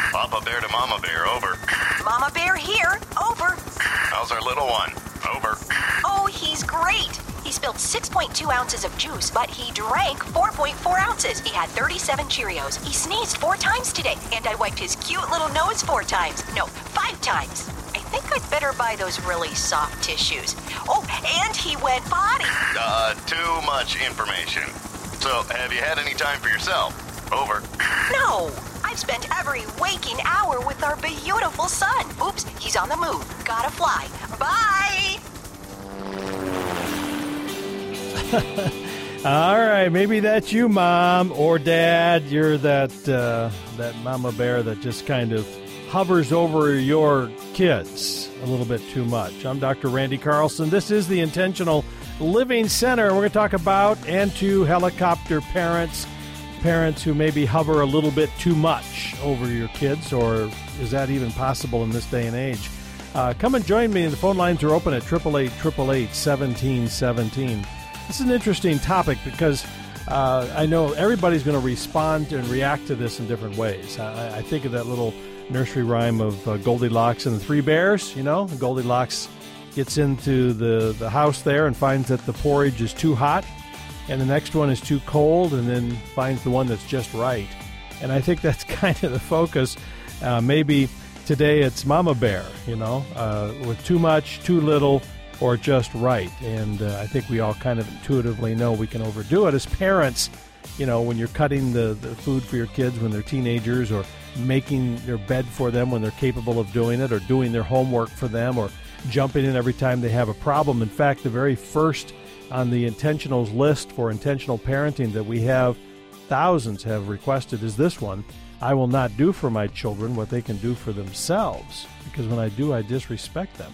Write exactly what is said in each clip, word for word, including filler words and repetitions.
Papa Bear to Mama Bear, over. Mama Bear here, over. How's our little one? Over. Oh, he's great. He spilled six point two ounces of juice, but he drank four point four ounces. He had thirty-seven Cheerios. He sneezed four times today, and I wiped his cute little nose four times. No, five times. I think I'd better buy those really soft tissues. Oh, and he went potty. Uh, too much information. So, have you had any time for yourself? Over. No, I've spent every waking hour with our beautiful son. Oops, he's on the move. Gotta fly. Bye! All right, maybe that's you, Mom or Dad. You're that uh, that mama bear that just kind of hovers over your kids a little bit too much. I'm Doctor Randy Carlson. This is the Intentional Living Center. We're going to talk about and to helicopter parents, parents who maybe hover a little bit too much over your kids, or is that even possible in this day and age? Uh, come and join me. The phone lines are open at eight eight eight, eight eight eight, one seven one seven. This is an interesting topic because uh, I know everybody's going to respond and react to this in different ways. I, I think of that little nursery rhyme of uh, Goldilocks and the Three Bears. You know, Goldilocks gets into the, the house there and finds that the porridge is too hot, and the next one is too cold, and then finds the one that's just right. And I think that's kind of the focus. Uh, maybe today it's Mama Bear, you know, uh, with too much, too little, or just right. And uh, I think we all kind of intuitively know we can overdo it as parents. You know, when you're cutting the, the food for your kids when they're teenagers, or making their bed for them when they're capable of doing it, or doing their homework for them, or jumping in every time they have a problem. In fact, the very first on the intentionals list for intentional parenting that we have, thousands have requested, is this one: I will not do for my children what they can do for themselves, because when I do, I disrespect them.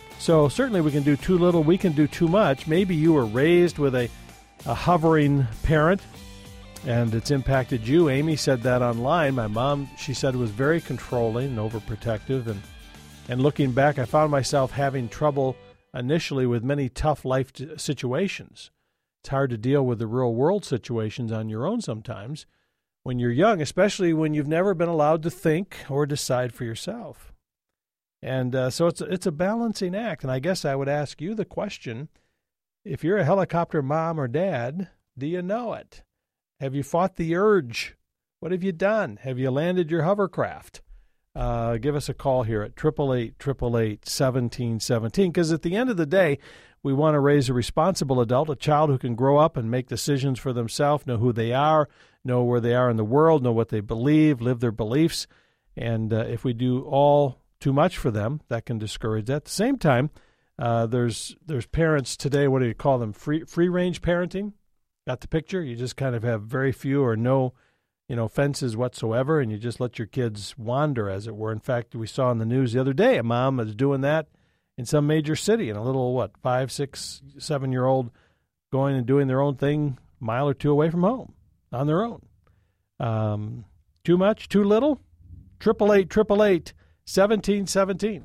So certainly we can do too little, we can do too much. Maybe you were raised with a, a hovering parent, and it's impacted you. Amy said that online. My mom, she said, was very controlling and overprotective. And, and looking back, I found myself having trouble initially with many tough life t- situations. It's hard to deal with the real world situations on your own sometimes when you're young, especially when you've never been allowed to think or decide for yourself. And uh, so it's, it's a balancing act. And I guess I would ask you the question, if you're a helicopter mom or dad, do you know it? Have you fought the urge? What have you done? Have you landed your hovercraft? Uh, give us a call here at eight eight eight, eight eight eight, one seven one seven, because at the end of the day, we want to raise a responsible adult, a child who can grow up and make decisions for themselves, know who they are, know where they are in the world, know what they believe, live their beliefs. And uh, if we do all too much for them, that can discourage that. At the same time, uh, there's there's parents today, what do you call them, free free range parenting? Got the picture? You just kind of have very few or no, you know, fences whatsoever, and you just let your kids wander, as it were. In fact, we saw in the news the other day a mom is doing that in some major city, and a little, what, five, six, seven-year-old going and doing their own thing a mile or two away from home on their own. Um, too much, too little? eight eight eight, eight eight eight, one seven one seven.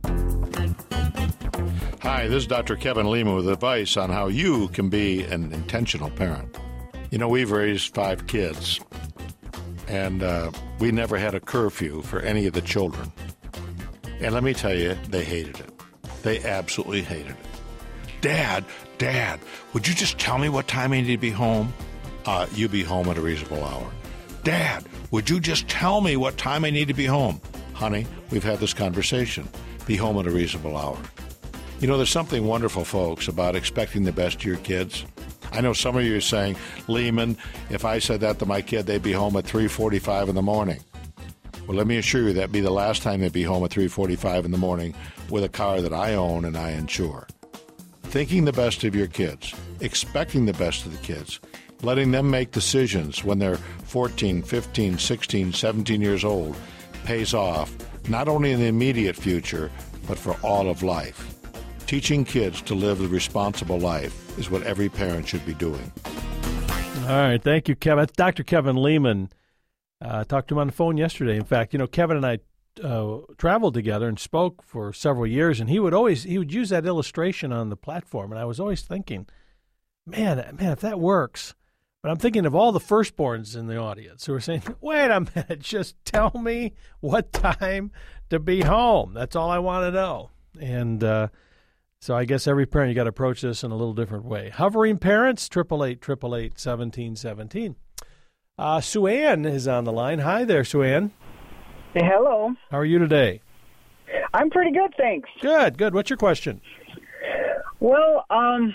Hi, this is Doctor Kevin Lehman with advice on how you can be an intentional parent. You know, we've raised five kids, and uh, we never had a curfew for any of the children. And let me tell you, they hated it. They absolutely hated it. Dad, Dad, would you just tell me what time I need to be home? Uh, you be home at a reasonable hour. Dad, would you just tell me what time I need to be home? Honey, we've had this conversation. Be home at a reasonable hour. You know, there's something wonderful, folks, about expecting the best of your kids. I know some of you are saying, Lehman, if I said that to my kid, they'd be home at three forty-five in the morning. Well, let me assure you that'd be the last time they'd be home at three forty-five in the morning with a car that I own and I insure. Thinking the best of your kids, expecting the best of the kids, letting them make decisions when they're fourteen, fifteen, sixteen, seventeen years old pays off, not only in the immediate future, but for all of life. Teaching kids to live a responsible life is what every parent should be doing. All right. Thank you, Kevin. It's Doctor Kevin Lehman. I uh, talked to him on the phone yesterday. In fact, you know, Kevin and I uh, traveled together and spoke for several years, and he would always he would use that illustration on the platform, and I was always thinking, man, man, if that works, But I'm thinking of all the firstborns in the audience who are saying, wait a minute, just tell me what time to be home. That's all I want to know. And uh, so I guess every parent, you got to approach this in a little different way. Hovering parents, eight eight eight, eight eight eight, one seven one seven. Uh, Sue Ann is on the line. Hi there, Sue Ann. Hello. How are you today? I'm pretty good, thanks. Good, good. What's your question? Well, um,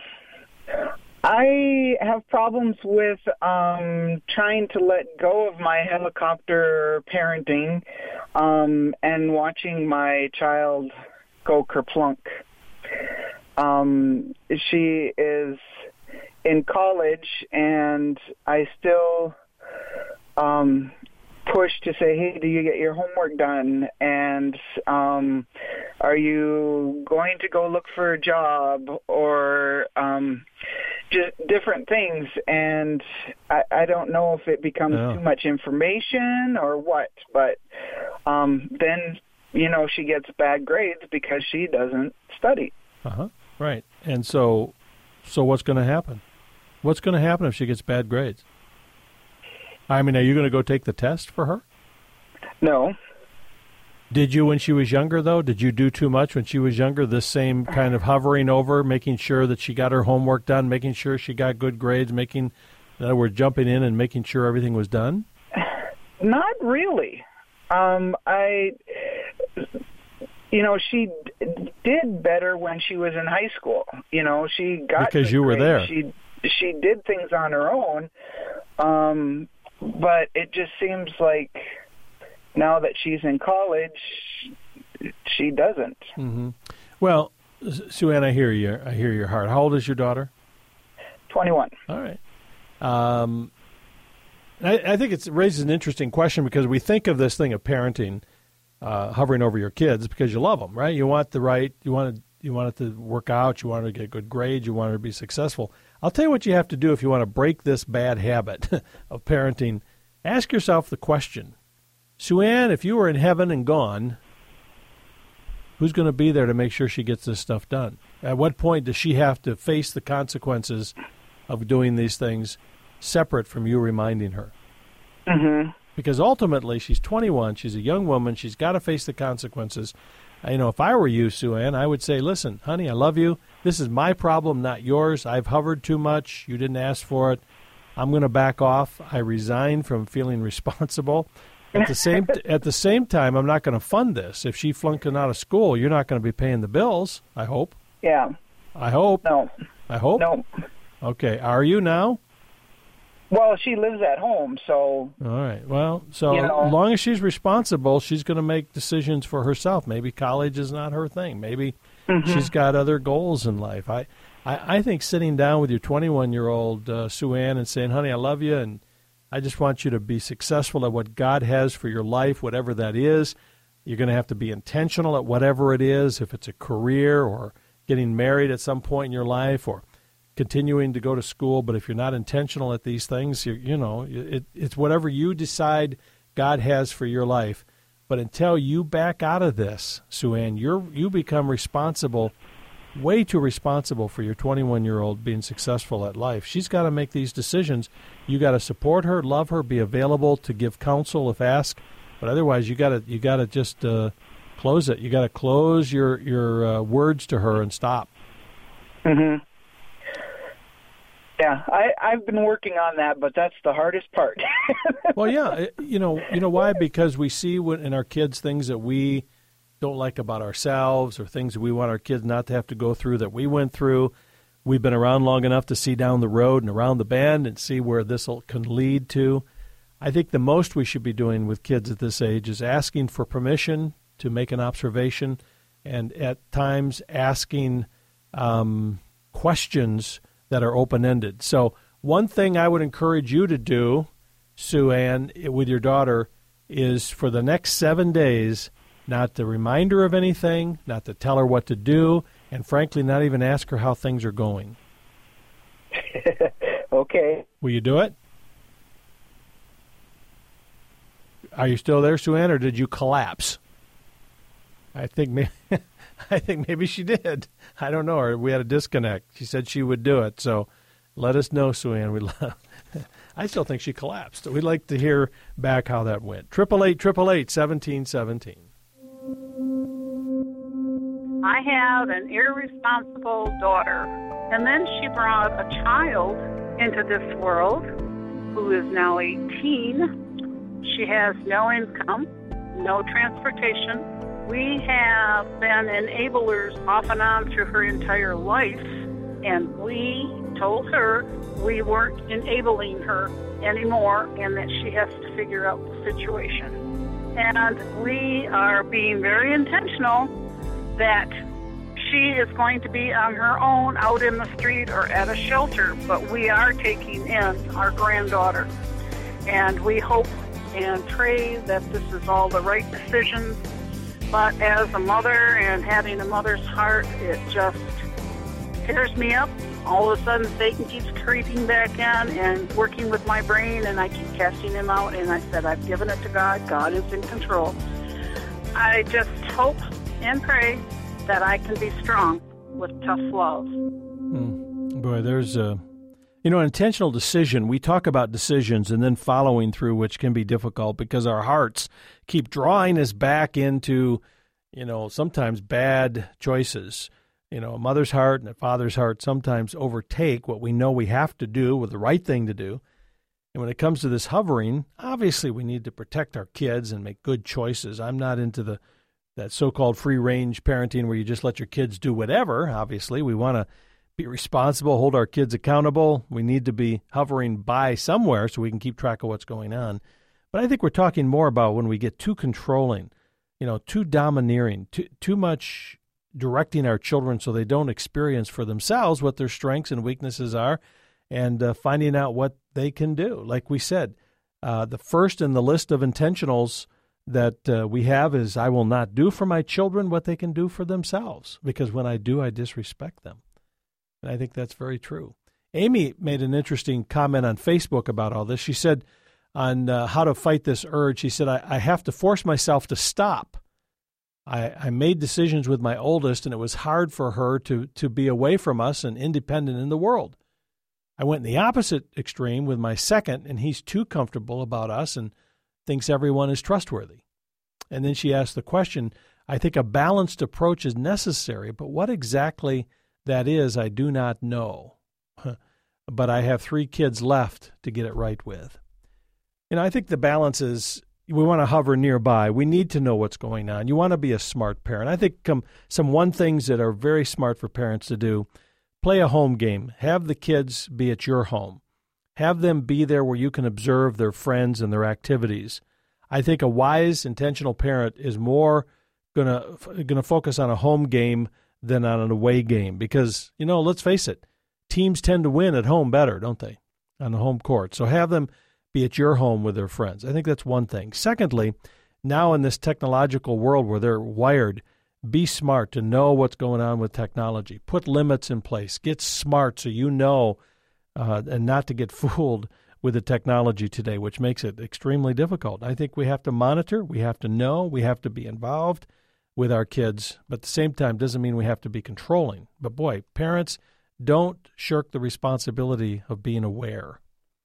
I have problems with um, trying to let go of my helicopter parenting um, and watching my child go kerplunk. Um, she is in college, and I still um, push to say, hey, do you get your homework done? And um, are you going to go look for a job, or um, just different things? And I, I don't know if it becomes No. too much information or what, but um, then, you know, she gets bad grades because she doesn't study. Uh-huh. Right. And so so what's going to happen? What's going to happen if she gets bad grades? I mean, are you going to go take the test for her? No. Did you when she was younger, though? Did you do too much when she was younger, this same kind of hovering over, making sure that she got her homework done, making sure she got good grades, making, in other words, jumping in and making sure everything was done? Not really. Um, I, you know, she d- did better when she was in high school. You know, she got Because good you were grades. there. She she did things on her own, um, but it just seems like now that she's in college, she doesn't. Mm-hmm. Well, Sue Ann, I hear you. I hear your heart. How old is your daughter? twenty-one. All right. Um, I, I think it raises an interesting question because we think of this thing of parenting uh, hovering over your kids because you love them, right? You want the right, you want it, you want it to work out, you want it to get good grades, you want it to be successful. I'll tell you what you have to do if you want to break this bad habit of parenting. Ask yourself the question, Sue Ann, if you were in heaven and gone, who's going to be there to make sure she gets this stuff done? At what point does she have to face the consequences of doing these things separate from you reminding her? Mm-hmm. Because ultimately, she's twenty-one, she's a young woman, she's got to face the consequences. You know, if I were you, Sue Ann, I would say, listen, honey, I love you. This is my problem, not yours. I've hovered too much. You didn't ask for it. I'm going to back off. I resign from feeling responsible. At the same at the same time, I'm not going to fund this. If she flunked out of school, you're not going to be paying the bills, I hope. Yeah. I hope. No. I hope. No. Okay. Are you now? Well, she lives at home, so. All right. Well, so You know. as long as she's responsible, she's going to make decisions for herself. Maybe college is not her thing. Maybe Mm-hmm. she's got other goals in life. I, I, I think sitting down with your twenty-one-year-old uh, Sue Ann and saying, honey, I love you, and I just want you to be successful at what God has for your life, whatever that is. You're going to have to be intentional at whatever it is, if it's a career or getting married at some point in your life or continuing to go to school. But if you're not intentional at these things, you you know, it, it's whatever you decide God has for your life. But until you back out of this, Sue Ann, you're, you become responsible, way too responsible for your twenty-one-year-old being successful at life. She's got to make these decisions. You got to support her, love her, be available to give counsel if asked. But otherwise, you got to you got to just uh, close it. You got to close your your uh, words to her and stop. Mm-hmm. Yeah, I, I've been working on that, but that's the hardest part. Well, yeah, it- you know, you know why? Because we see when, in our kids things that we don't like about ourselves or things that we want our kids not to have to go through that we went through. We've been around long enough to see down the road and around the bend and see where this can lead to. I think the most we should be doing with kids at this age is asking for permission to make an observation and at times asking um, questions that are open-ended. So one thing I would encourage you to do, Sue Ann, with your daughter, is for the next seven days not to remind her of anything, not to tell her what to do, and frankly, not even ask her how things are going. Okay. Will you do it? Are you still there, Sue Ann, or did you collapse? I think maybe, I think maybe she did. I don't know. Or we had a disconnect. She said she would do it. So let us know, Sue Ann. We love I still think she collapsed. We'd like to hear back how that went. Triple eight, triple eight, seventeen seventeen. I have an irresponsible daughter, and then she brought a child into this world who is now eighteen. She has no income, no transportation. We have been enablers off and on through her entire life, and we told her we weren't enabling her anymore and that she has to figure out the situation. And we are being very intentional that she is going to be on her own out in the street or at a shelter, but we are taking in our granddaughter. And we hope and pray that this is all the right decisions. But as a mother and having a mother's heart, it just tears me up. All of a sudden, Satan keeps creeping back in and working with my brain, and I keep casting him out. And I said, I've given it to God. God is in control. I just hope and pray that I can be strong with tough love. Mm. Boy, there's a, you know, an intentional decision. We talk about decisions and then following through, which can be difficult because our hearts keep drawing us back into, you know, sometimes bad choices. You know, a mother's heart and a father's heart sometimes overtake what we know we have to do with the right thing to do. And when it comes to this hovering, obviously we need to protect our kids and make good choices. I'm not into the that so-called free-range parenting where you just let your kids do whatever. Obviously, we want to be responsible, hold our kids accountable. We need to be hovering by somewhere so we can keep track of what's going on. But I think we're talking more about when we get too controlling, you know, too domineering, too, too much directing our children so they don't experience for themselves what their strengths and weaknesses are, and uh, finding out what they can do. Like we said, uh, the first in the list of intentionals that uh, we have is I will not do for my children what they can do for themselves, because when I do, I disrespect them. And I think that's very true. Amy made an interesting comment on Facebook about all this. She said on uh, how to fight this urge, she said, I, I have to force myself to stop. I, I made decisions with my oldest, and it was hard for her to, to be away from us and independent in the world. I went in the opposite extreme with my second, and he's too comfortable about us and thinks everyone is trustworthy. And then she asked the question, I think a balanced approach is necessary, but what exactly that is, I do not know. But I have three kids left to get it right with. And I think the balance is we want to hover nearby. We need to know what's going on. You want to be a smart parent. I think um, some one things that are very smart for parents to do, play a home game. Have the kids be at your home. Have them be there where you can observe their friends and their activities. I think a wise, intentional parent is more going to going to focus on a home game than on an away game because, you know, let's face it, teams tend to win at home better, don't they, on the home court. So have them be at your home with their friends. I think that's one thing. Secondly, now in this technological world where they're wired, be smart to know what's going on with technology. Put limits in place. Get smart so you know uh, and not to get fooled with the technology today, which makes it extremely difficult. I think we have to monitor. We have to know. We have to be involved with our kids. But at the same time, doesn't mean we have to be controlling. But boy, parents, don't shirk the responsibility of being aware.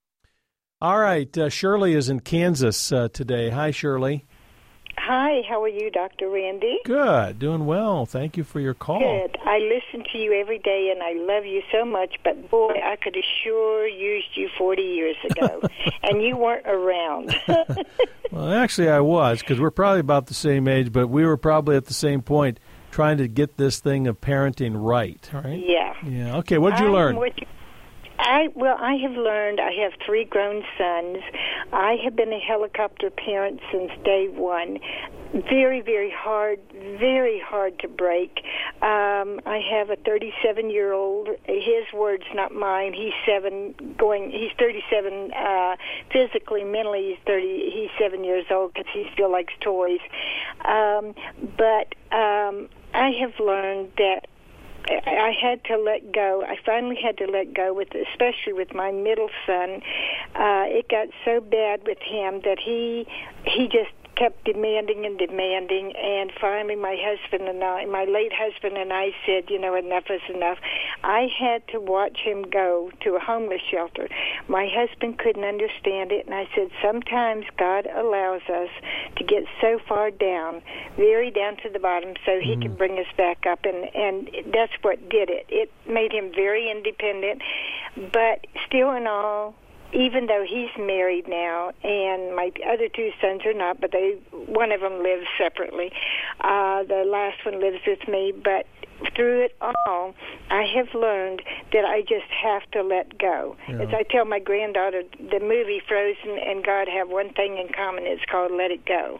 All right, uh, Shirley is in Kansas uh, today. Hi, Shirley. Hi, how are you, Doctor Randy? Good, doing well. Thank you for your call. Good. I listen to you every day, and I love you so much, but boy, I could have sure used you forty years ago, and you weren't around. Well, actually, I was, because we're probably about the same age, but we were probably at the same point trying to get this thing of parenting right, right? Yeah. Yeah, okay, what did you learn? What you, I Well, I have learned, I have three grown sons. I have been a helicopter parent since day one. Very, very hard, very hard to break. Um, I have a thirty-seven-year-old, his words, not mine. He's seven, going, he's thirty-seven uh, physically, mentally he's thirty, he's seven years old because he still likes toys. Um, but um, I have learned that I had to let go. I finally had to let go, with, especially with my middle son. Uh, it got so bad with him that he he just kept demanding and demanding, and finally my husband and I, my late husband and I said, you know, enough is enough. I had to watch him go to a homeless shelter. My husband couldn't understand it, and I said, sometimes God allows us to get so far down, very down to the bottom, so he mm. can bring us back up, and, and that's what did it. It made him very independent, but still in all, even though he's married now, and my other two sons are not, but they one of them lives separately. Uh, the last one lives with me, but through it all, I have learned that I just have to let go. Yeah. As I tell my granddaughter, the movie Frozen and God have one thing in common. It's called Let It Go.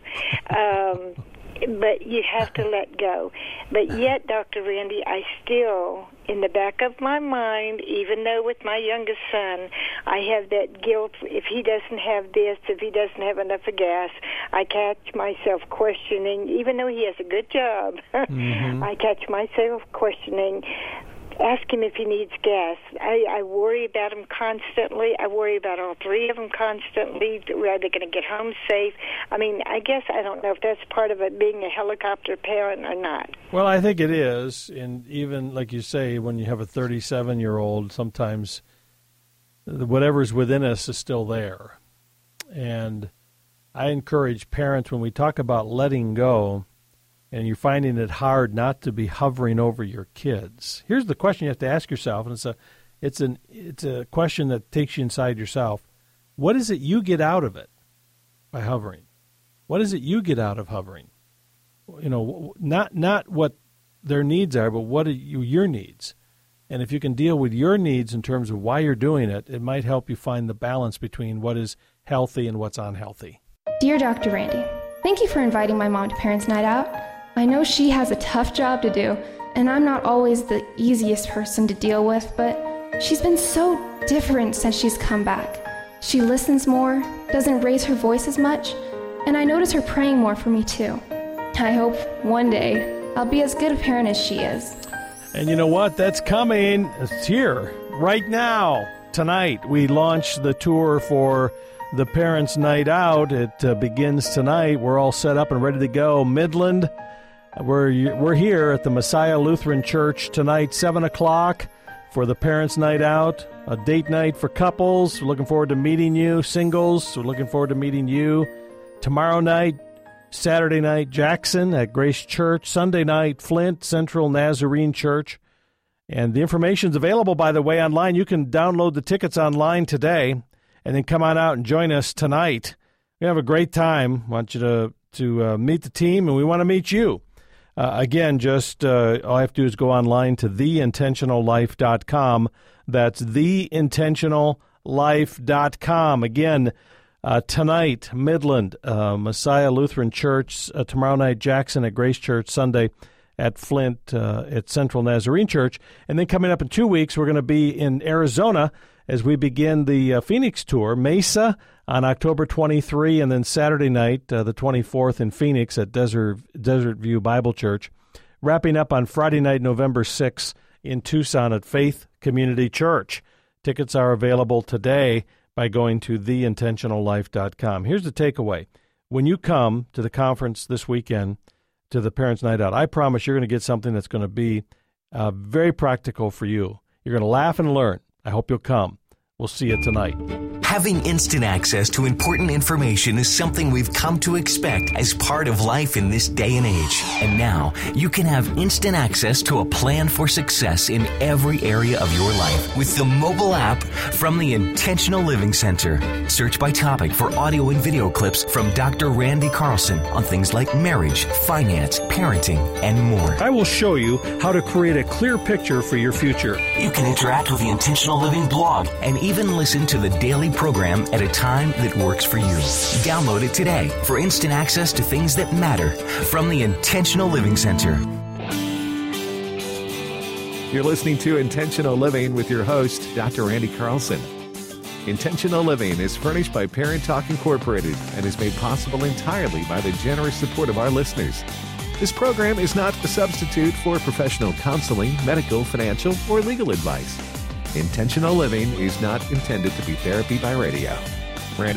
Um, but you have to let go. But yet, Doctor Randy, I still, in the back of my mind, even though with my youngest son, I have that guilt. If he doesn't have this, if he doesn't have enough of gas, I catch myself questioning, even though he has a good job, mm-hmm. I catch myself questioning, ask him if he needs gas. I, I worry about him constantly. I worry about all three of them constantly. Are they going to get home safe? I mean, I guess I don't know if that's part of it, being a helicopter parent or not. Well, I think it is. And even, like you say, when you have a thirty-seven-year-old, sometimes whatever's within us is still there. And I encourage parents, when we talk about letting go, and you're finding it hard not to be hovering over your kids, here's the question you have to ask yourself, and it's a, it's an, it's a question that takes you inside yourself. What is it you get out of it by hovering? What is it you get out of hovering? You know, not not what their needs are, but what are you, your needs? And if you can deal with your needs in terms of why you're doing it, it might help you find the balance between what is healthy and what's unhealthy. Dear Doctor Randy, thank you for inviting my mom to Parents' Night Out. I know she has a tough job to do, and I'm not always the easiest person to deal with, but she's been so different since she's come back. She listens more, doesn't raise her voice as much, and I notice her praying more for me too. I hope one day I'll be as good a parent as she is. And you know what? That's coming. It's here, right now. Tonight, we launch the tour for the Parents' Night Out. It uh, begins tonight. We're all set up and ready to go. Midland. We're we're here at the Messiah Lutheran Church tonight, seven o'clock, for the Parents' Night Out, a date night for couples. We're looking forward to meeting you. Singles, we're looking forward to meeting you. Tomorrow night, Saturday night, Jackson at Grace Church. Sunday night, Flint Central Nazarene Church. And the information's available, by the way, online. You can download the tickets online today and then come on out and join us tonight. We have a great time. I want you to, to uh, meet the team, and we want to meet you. Uh, again, just uh, all I have to do is go online to the intentional life dot com. That's the intentional life dot com. Again, uh, tonight, Midland, uh, Messiah Lutheran Church. Uh, tomorrow night, Jackson at Grace Church. Sunday at Flint uh, at Central Nazarene Church. And then coming up in two weeks, we're going to be in Arizona as we begin the uh, Phoenix tour. Mesa on October twenty-third, and then Saturday night, uh, the twenty-fourth, in Phoenix at Desert Desert View Bible Church. Wrapping up on Friday night, November sixth, in Tucson at Faith Community Church. Tickets are available today by going to the intentional life dot com. Here's the takeaway. When you come to the conference this weekend, to the Parents' Night Out, I promise you're going to get something that's going to be uh, very practical for you. You're going to laugh and learn. I hope you'll come. We'll see you tonight. Having instant access to important information is something we've come to expect as part of life in this day and age. And now, you can have instant access to a plan for success in every area of your life with the mobile app from the Intentional Living Center. Search by topic for audio and video clips from Doctor Randy Carlson on things like marriage, finance, parenting, and more. I will show you how to create a clear picture for your future. You can interact with the Intentional Living blog and even listen to the daily program at a time that works for you. Download it today for instant access to things that matter from the Intentional Living Center. You're listening to Intentional Living with your host, Doctor Randy Carlson. Intentional Living is furnished by Parent Talk Incorporated and is made possible entirely by the generous support of our listeners. This program is not a substitute for professional counseling, medical, financial, or legal advice. Intentional Living is not intended to be therapy by radio. Randy?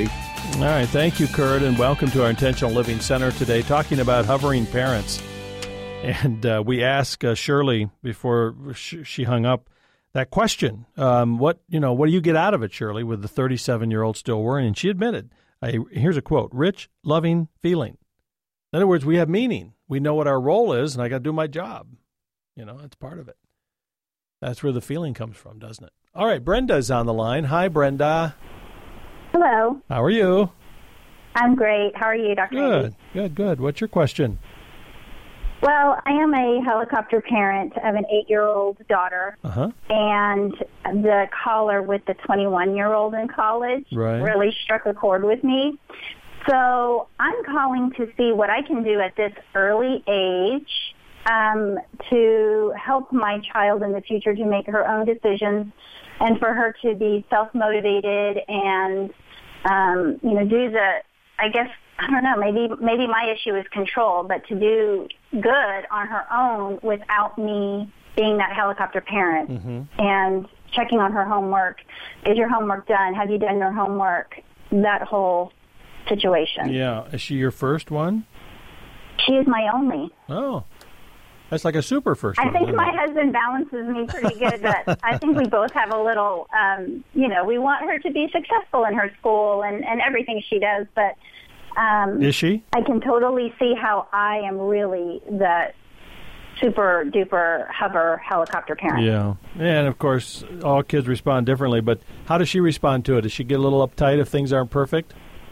All right. Thank you, Kurt, and welcome to our Intentional Living Center today, talking about hovering parents. And uh, we asked uh, Shirley before sh- she hung up that question. Um, what you know? What do you get out of it, Shirley, with the thirty-seven-year-old still worrying? And she admitted, I, here's a quote, rich, loving feeling. In other words, we have meaning. We know what our role is, and I got to do my job. You know, that's part of it. That's where the feeling comes from, doesn't it? All right, Brenda's on the line. Hi, Brenda. Hello. How are you? I'm great. How are you, Doctor Good, Andy? good, good. What's your question? Well, I am a helicopter parent of an eight-year-old daughter, Uh-huh. and the caller with the twenty-one-year-old in college Right. really struck a chord with me. So I'm calling to see what I can do at this early age um, to help my child in the future to make her own decisions and for her to be self-motivated and, um, you know, do the, I guess, I don't know, maybe maybe my issue is control, but to do good on her own without me being that helicopter parent Mm-hmm. and checking on her homework. Is your homework done? Have you done your homework? That whole situation. Yeah. Is she your first one? She is my only. Oh. That's like a super first I one. think isn't my it? husband balances me pretty good, but I think we both have a little, um, you know, we want her to be successful in her school and, and everything she does, but um, Is she? I can totally see how I am really the super duper hover helicopter parent. Yeah. And, of course, all kids respond differently, but how does she respond to it? Does she get a little uptight if things aren't perfect?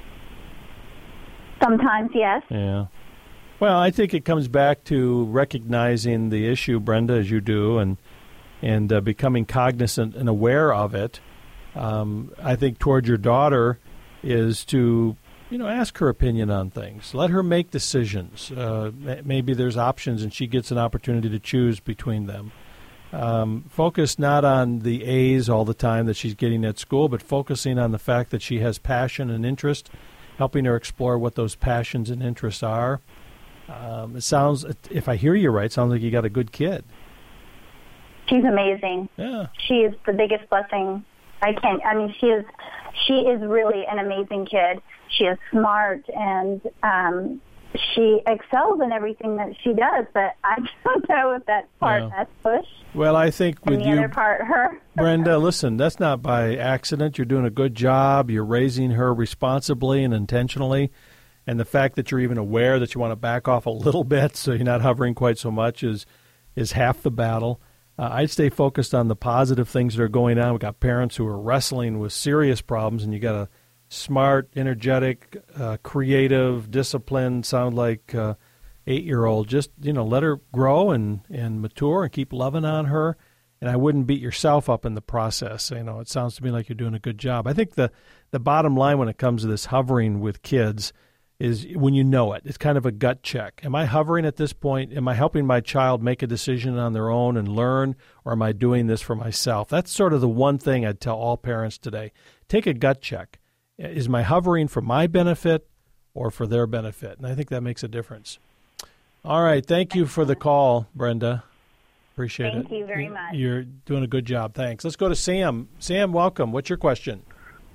Sometimes, yes. Yeah. Well, I think it comes back to recognizing the issue, Brenda, as you do, and and uh, becoming cognizant and aware of it. Um, I think toward your daughter is to, you know, ask her opinion on things. Let her make decisions. Uh, maybe there's options, and she gets an opportunity to choose between them. Um, focus not on the A's all the time that she's getting at school, but focusing on the fact that she has passion and interest, helping her explore what those passions and interests are. Um, it sounds, if I hear you right, it sounds like you got a good kid. She's amazing. Yeah. She is the biggest blessing. I can't, I mean, she is, she is really an amazing kid. She is smart and um, she excels in everything that she does, but I don't know if that part Yeah. has push. Well, I think And with the you, other part, her. Brenda, listen, that's not by accident. You're doing a good job. You're raising her responsibly and intentionally. And the fact that you're even aware that you want to back off a little bit so you're not hovering quite so much is is half the battle. Uh, I'd stay focused on the positive things that are going on. We've got parents who are wrestling with serious problems, and you got a smart, energetic, uh, creative, disciplined, sound like uh, eight-year-old. Just, you know, let her grow and, and mature and keep loving on her. And I wouldn't beat yourself up in the process. You know, it sounds to me like you're doing a good job. I think the, the bottom line when it comes to this hovering with kids is when you know it. It's kind of a gut check. Am I hovering at this point? Am I helping my child make a decision on their own and learn, or am I doing this for myself? That's sort of the one thing I'd tell all parents today. Take a gut check. Is my hovering for my benefit or for their benefit? And I think that makes a difference. All right. Thank you for the call, Brenda. Appreciate it. Thank you very much. You're doing a good job. Thanks. Let's go to Sam. Sam, welcome. What's your question?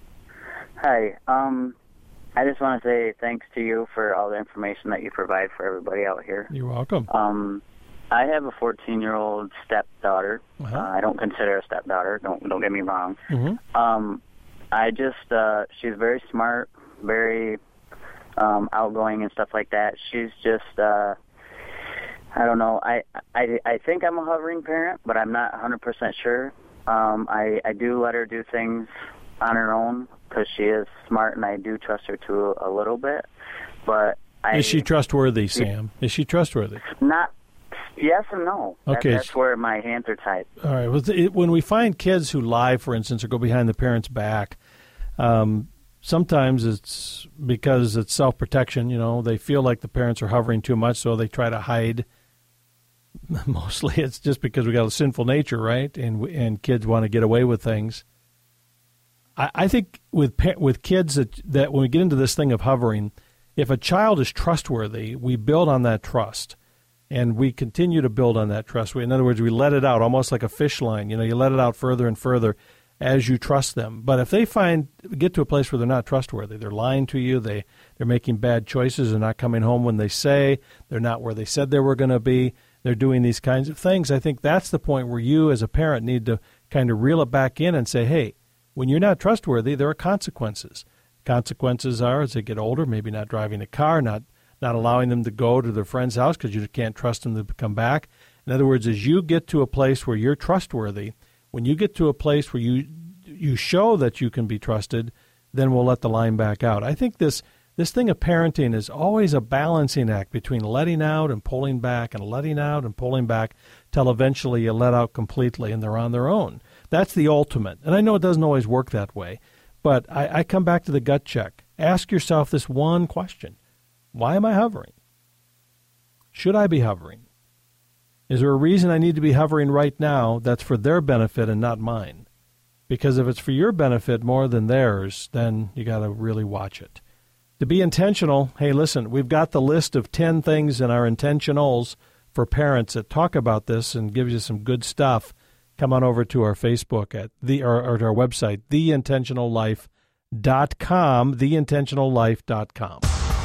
Hi. Um, I just want to say thanks to you for all the information that you provide for everybody out here. You're welcome. Um, I have a fourteen-year-old stepdaughter. Uh-huh. Uh, I don't consider her a stepdaughter. Don't don't get me wrong. Mm-hmm. Um, I just uh, she's very smart, very um, outgoing and stuff like that. She's just uh, I don't know. I, I I think I'm a hovering parent, but I'm not one hundred percent sure. Um, I I do let her do things on her own because she is smart, and I do trust her to a, a little bit. But I, Is she trustworthy, Sam? Is she trustworthy? Not. Yes and no. Okay. That, that's where my hands are tied. All right. Well, it, when we find kids who lie, for instance, or go behind the parent's back, um, sometimes it's because it's self-protection. You know, they feel like the parents are hovering too much, so they try to hide. Mostly it's just because we got a sinful nature, right? And and kids want to get away with things. I, I think with with kids that, that when we get into this thing of hovering, if a child is trustworthy, we build on that trust. And we continue to build on that trust. We, in other words, we let it out almost like a fish line. You know, you let it out further and further. as you trust them. But if they find get to a place where they're not trustworthy, they're lying to you, they, they're making bad choices, they're not coming home when they say, they're not where they said they were going to be, they're doing these kinds of things, I think that's the point where you as a parent need to kind of reel it back in and say, hey, when you're not trustworthy, there are consequences. Consequences are, as they get older, maybe not driving a car, not not allowing them to go to their friend's house because you can't trust them to come back. In other words, as you get to a place where you're trustworthy, when you get to a place where you you show that you can be trusted, then we'll let the line back out. I think this this thing of parenting is always a balancing act between letting out and pulling back and letting out and pulling back till eventually you let out completely and they're on their own. That's the ultimate. And I know it doesn't always work that way, but I, I come back to the gut check. Ask yourself this one question. Why am I hovering? Should I be hovering? Is there a reason I need to be hovering right now that's for their benefit and not mine? Because if it's for your benefit more than theirs, then you got to really watch it. To be intentional, hey, listen, we've got the list of ten things in our intentionals for parents that talk about this and gives you some good stuff. Come on over to our Facebook at the or, or to our website, the intentional life dot com, the intentional life dot com.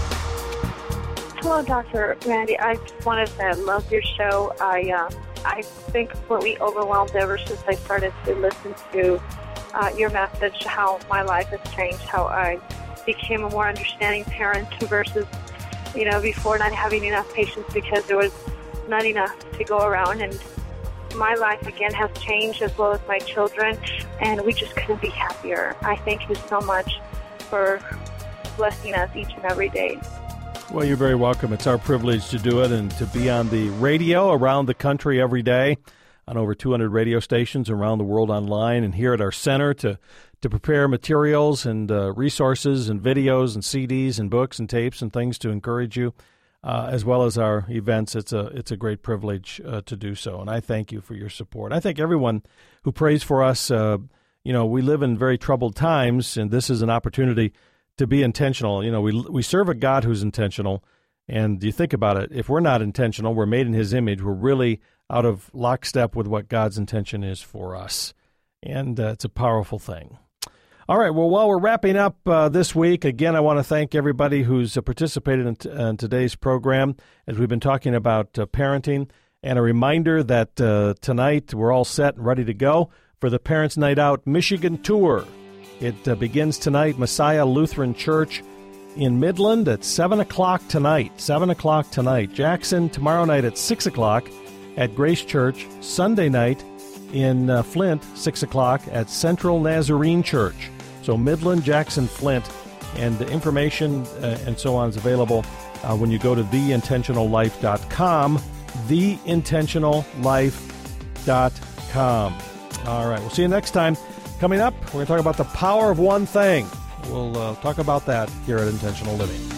Hello, Doctor Randy. I just wanted to say I love your show. I uh, I think completely overwhelmed ever since I started to listen to uh, your message, how my life has changed, how I became a more understanding parent versus, you know, before not having enough patience because there was not enough to go around. And my life, again, has changed as well as my children, and we just couldn't be happier. I thank you so much for blessing us each and every day. Well, you're very welcome. It's our privilege to do it and to be on the radio around the country every day on over two hundred radio stations around the world online and here at our center to, to prepare materials and uh, resources and videos and C Ds and books and tapes and things to encourage you, uh, as well as our events. It's a it's a great privilege uh, to do so, and I thank you for your support. I thank everyone who prays for us. Uh, you know, we live in very troubled times, and this is an opportunity to be intentional. You know, we we serve a God who's intentional, and you think about it, if we're not intentional, we're made in His image, we're really out of lockstep with what God's intention is for us, and uh, it's a powerful thing. All right, well, while we're wrapping up uh, this week, again, I want to thank everybody who's uh, participated in, t- in today's program as we've been talking about uh, parenting, and a reminder that uh, tonight we're all set and ready to go for the Parents' Night Out Michigan Tour. It uh, begins tonight, Messiah Lutheran Church in Midland at seven o'clock tonight. seven o'clock tonight. Jackson tomorrow night at six o'clock at Grace Church. Sunday night in uh, Flint, six o'clock at Central Nazarene Church. So Midland, Jackson, Flint, and the information uh, and so on is available uh, when you go to the intentional life dot com, the intentional life dot com. All right, we'll see you next time. Coming up, we're going to talk about the power of one thing. We'll uh, talk about that here at Intentional Living.